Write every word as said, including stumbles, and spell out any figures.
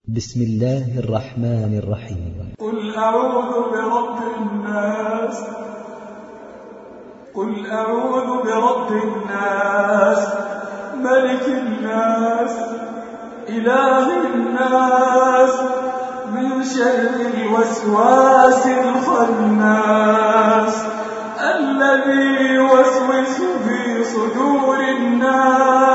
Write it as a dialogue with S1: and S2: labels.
S1: بسم الله الرحمن الرحيم.
S2: قل أعوذ برب الناس قل أعوذ برب الناس ملك الناس إله الناس من شر الوسواس الخناس الذي يوسوس في صدور الناس